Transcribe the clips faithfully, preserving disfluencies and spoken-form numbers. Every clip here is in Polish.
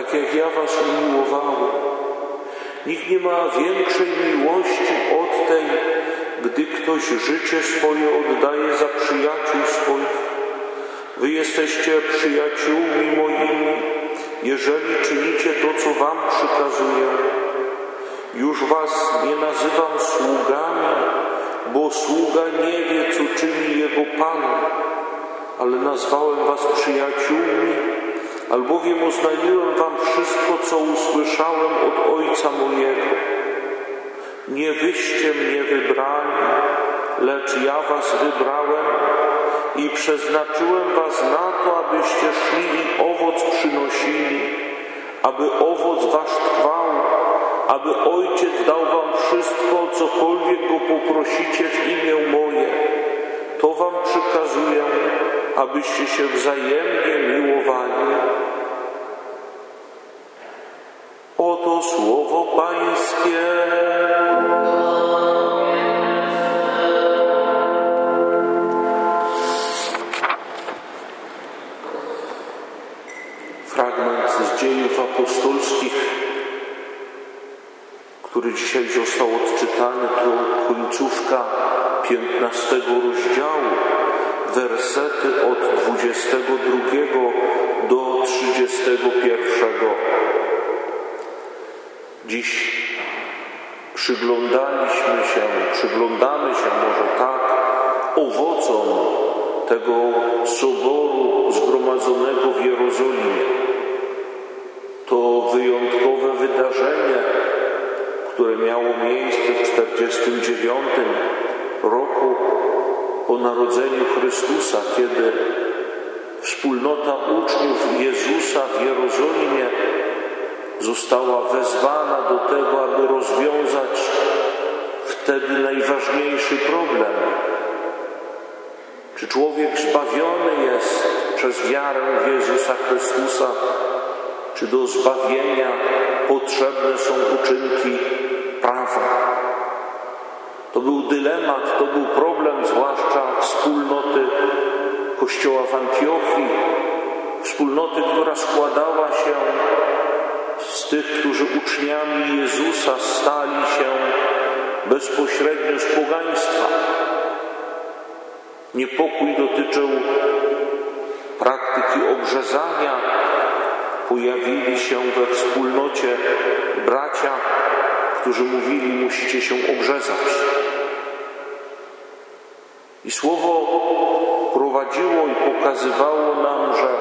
tak jak ja was umiłowałem. Nikt nie ma większej miłości od tej, gdy ktoś życie swoje oddaje za przyjaciół swoich. Wy jesteście przyjaciółmi moimi, jeżeli czynicie to, co wam przykazuję. Już was nie nazywam sługami, bo sługa nie wie, co czyni jego Pan, ale nazwałem was przyjaciółmi, albowiem oznajmiłem wam wszystko, co usłyszałem od Ojca mojego. Nie wyście mnie wybrali, lecz ja was wybrałem i przeznaczyłem was na to, abyście szli i owoc przynosili, aby owoc wasz trwał, aby Ojciec dał wam wszystko, cokolwiek Go poprosicie w imię moje. To wam przykazuję, abyście się wzajemnie miłowali. Oto słowo Pańskie. Fragment z Dziejów Apostolskich, który dzisiaj został odczytany, to końcówka piętnastego rozdziału, wersety od dwudziestego drugiego do trzydziestego pierwszego. Dziś przyglądaliśmy się, przyglądamy się może tak, owocom tego soboru zgromadzonego w Jerozolimie. To wyjątkowe wydarzenie, które miało miejsce w czterdziestym dziewiątym roku po narodzeniu Chrystusa, kiedy wspólnota uczniów Jezusa w Jerozolimie została wezwana do tego, aby rozwiązać wtedy najważniejszy problem. Czy człowiek zbawiony jest przez wiarę w Jezusa Chrystusa, czy do zbawienia potrzebne są uczynki prawa? To był dylemat, to był problem, zwłaszcza wspólnoty Kościoła w Antiochii, wspólnoty, która składała się z tych, którzy uczniami Jezusa stali się bezpośrednio z pogaństwa. Niepokój dotyczył praktyki obrzezania. Pojawili się we wspólnocie bracia, którzy mówili, musicie się obrzezać. I słowo prowadziło i pokazywało nam, że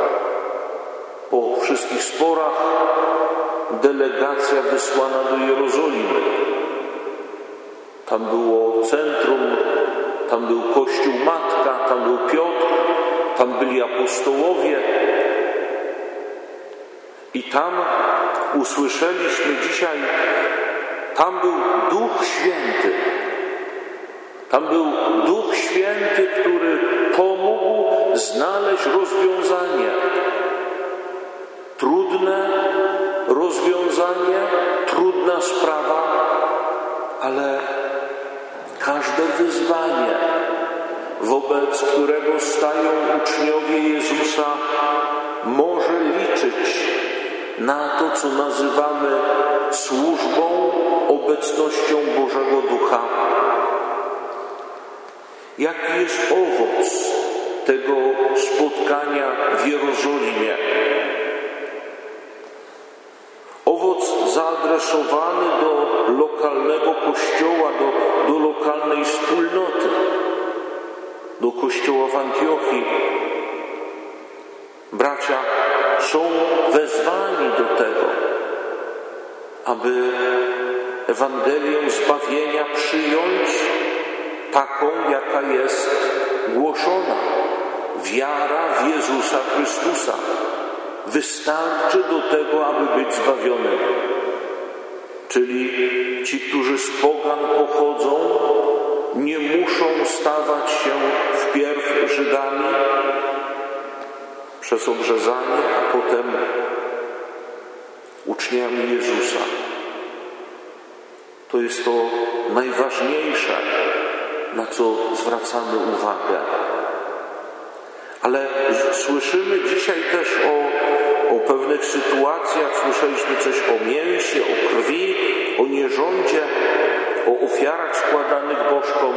po wszystkich sporach delegacja wysłana do Jerozolimy. Tam było centrum, tam był Kościół Matka, tam był Piotr, tam byli apostołowie. I tam usłyszeliśmy dzisiaj, tam był Duch Święty. Tam był Duch Święty, który pomógł znaleźć rozwiązanie. Trudne rozwiązanie, trudna sprawa, ale każde wyzwanie, wobec którego stają uczniowie Jezusa, może liczyć na to, co nazywamy służbą, obecnością Bożego Ducha. Jaki jest owoc tego spotkania w Jerozolimie? Owoc zaadresowany do lokalnego kościoła, do, do lokalnej wspólnoty, do kościoła w Antiochii. Bracia są wezwani do tego, aby Ewangelię zbawienia przyjąć taką, jaka jest głoszona. Wiara w Jezusa Chrystusa wystarczy do tego, aby być zbawionym. Czyli ci, którzy z pogan pochodzą, nie muszą stawać się wpierw Żydami przez obrzezanie, a potem uczniami Jezusa. To jest to najważniejsze, na co zwracamy uwagę. Ale słyszymy dzisiaj też o, o pewnych sytuacjach bożkom.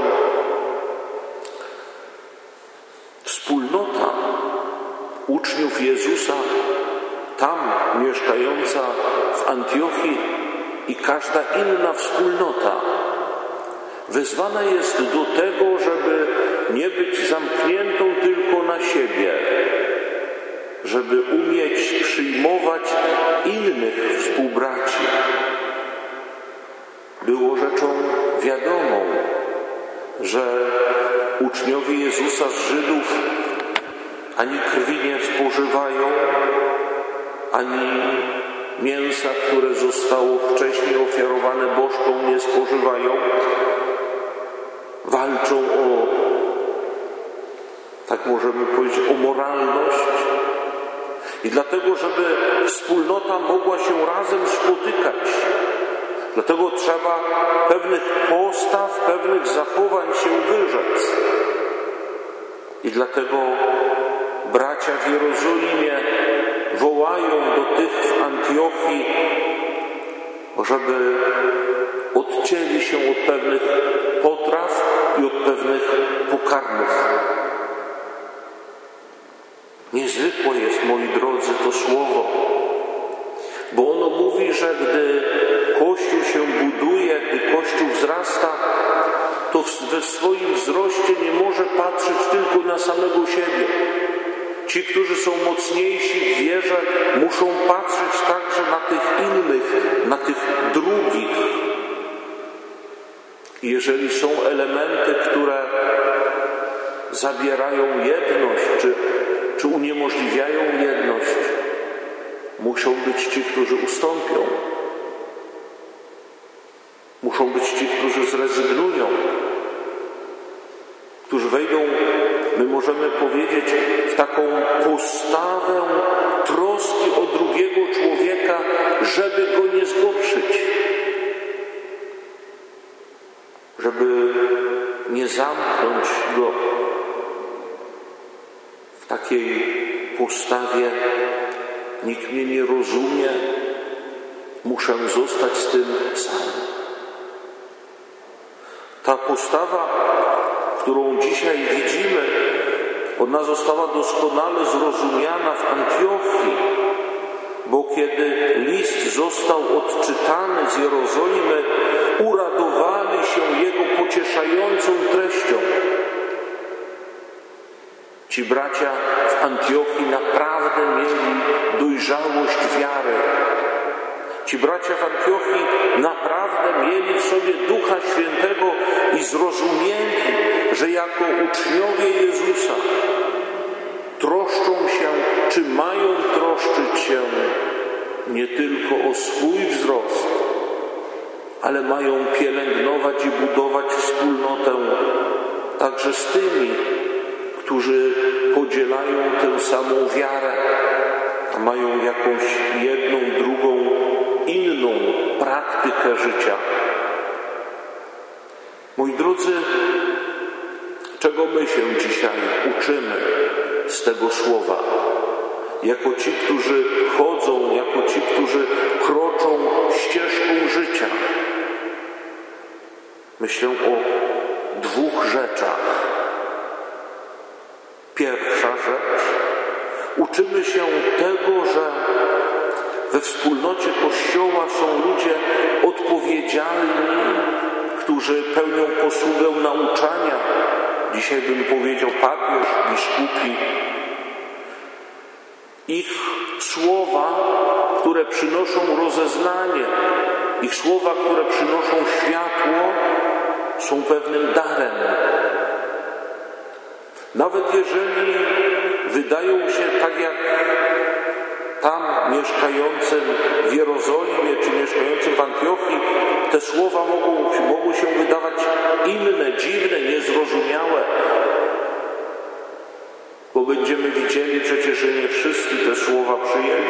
Wspólnota uczniów Jezusa, tam mieszkająca w Antiochii i każda inna wspólnota wezwana jest do tego, żeby nie być zamkniętą tylko na siebie, żeby umieć przyjmować innych współbraci. Było rzeczą wiadomą, że uczniowie Jezusa z Żydów ani krwi nie spożywają, ani mięsa, które zostało wcześniej ofiarowane bożkom, nie spożywają. Walczą o, tak możemy powiedzieć, o moralność. I dlatego, żeby wspólnota mogła się razem spotykać, dlatego trzeba pewnych postaw, pewnych zachowań się wyrzec. I dlatego bracia w Jerozolimie wołają do tych w Antiochii, żeby odcięli się od pewnych potraw i od pewnych pokarmów. Niezwykłe jest, moi drodzy, to słowo, bo ono mówi, że gdy Kościół się buduje, gdy Kościół wzrasta, to we swoim wzroście nie może patrzeć tylko na samego siebie. Ci, którzy są mocniejsi w wierze, muszą patrzeć także na tych innych, na tych drugich. Jeżeli są elementy, które zabierają jedność, czy, czy uniemożliwiają jedność, muszą być ci, którzy ustąpią. Muszą być ci, którzy zrezygnują, którzy wejdą, my możemy powiedzieć, w taką postawę troski o drugiego człowieka, żeby go nie zgorszyć, żeby nie zamknąć go w takiej postawie. Nikt mnie nie rozumie, muszę zostać z tym sam. Ta postawa, którą dzisiaj widzimy, ona została doskonale zrozumiana w Antiochii, bo kiedy list został odczytany z Jerozolimy, uradowali się jego pocieszającą treścią. Ci bracia w Antiochii naprawdę mieli dojrzałość wiary. Ci bracia w Antiochii naprawdę mieli w sobie Ducha Świętego i zrozumieli, że jako uczniowie Jezusa troszczą się, czy mają troszczyć się nie tylko o swój wzrost, ale mają pielęgnować i budować wspólnotę także z tymi, którzy podzielają tę samą wiarę, a mają jakąś jedną, drugą, inną praktykę życia. Moi drodzy, czego my się dzisiaj uczymy z tego słowa? Jako ci, którzy chodzą, jako ci, którzy kroczą ścieżką życia. Myślę o dwóch rzeczach. Pierwsza rzecz, uczymy się tego, że we wspólnocie Kościoła są ludzie odpowiedzialni, którzy pełnią posługę nauczania. Dzisiaj bym powiedział papież, biskupi. Ich słowa, które przynoszą rozeznanie, ich słowa, które przynoszą światło, są pewnym darem. Nawet jeżeli wydają się tak jak tam mieszkającym w Jerozolimie czy mieszkającym w Antiochii, te słowa mogą, mogą się wydawać inne, dziwne, niezrozumiałe. Bo będziemy widzieli przecież, że nie wszyscy te słowa przyjęli.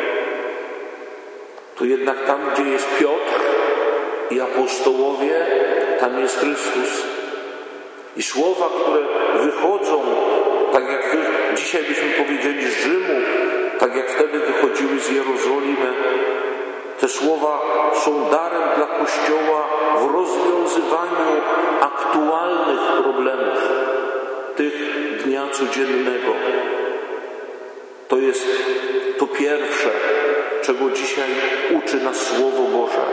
To jednak tam, gdzie jest Piotr i apostołowie, tam jest Chrystus. I słowa, które wychodzą, tak jak dzisiaj byśmy powiedzieli z Rzymu, tak jak wtedy wychodziły z Jerozolimy, Te słowa są darem dla Kościoła w rozwiązywaniu aktualnych problemów, tych dnia codziennego. To jest to pierwsze, czego dzisiaj uczy nas Słowo Boże.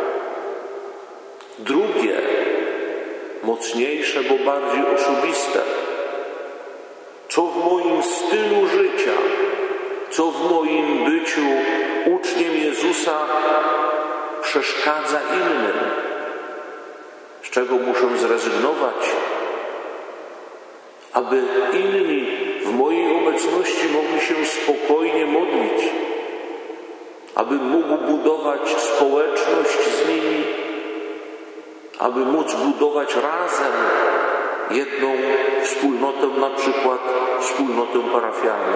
Drugie, mocniejsze, bo bardziej osobiste. Co w moim stylu życia, co w moim byciu uczniem Jezusa przeszkadza innym, z czego muszę zrezygnować, aby inni w mojej obecności mogli się spokojnie modlić, aby mógł budować społeczność z nimi, aby móc budować razem jedną wspólnotę, na przykład wspólnotę parafialną.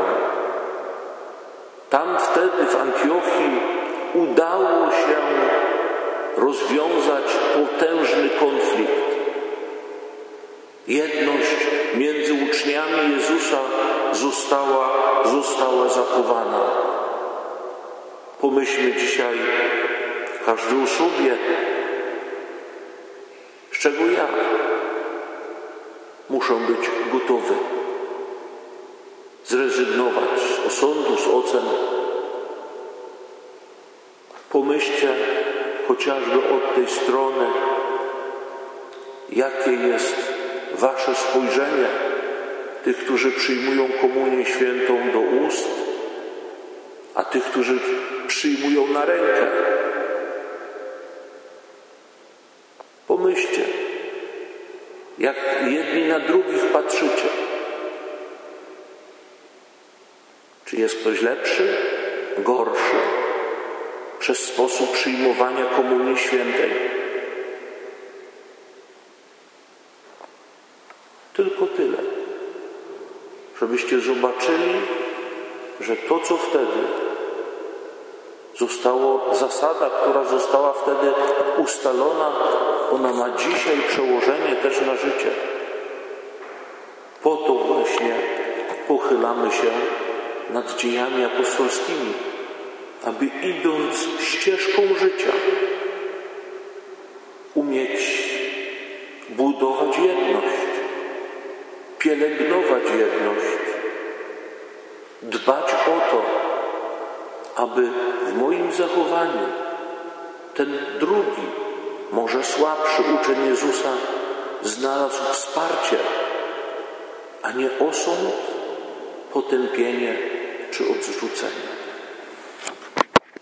Tam wtedy w Antiochii udało się rozwiązać potężny konflikt. Jedność między uczniami Jezusa została, została zachowana. Pomyślmy dzisiaj każdy o sobie, z czego ja muszę być gotowy zrezygnować z osądu, z ocen. Pomyślcie chociażby od tej strony, jakie jest wasze spojrzenie tych, którzy przyjmują komunię świętą do ust, a tych, którzy przyjmują na rękę. Pomyślcie, jak jedni na drugich patrzycie. Czy jest ktoś lepszy, gorszy przez sposób przyjmowania komunii świętej? Tylko tyle, żebyście zobaczyli, że to, co wtedy zostało, zasada, która została wtedy ustalona, ona ma dzisiaj przełożenie też na życie. Po to właśnie pochylamy się nad dziejami apostolskimi, aby idąc ścieżką życia umieć budować jedność, pielęgnować jedność, dbać o to, aby w moim zachowaniu ten drugi, może słabszy uczeń Jezusa znalazł wsparcie, a nie osąd, potępienie czy odrzucenie.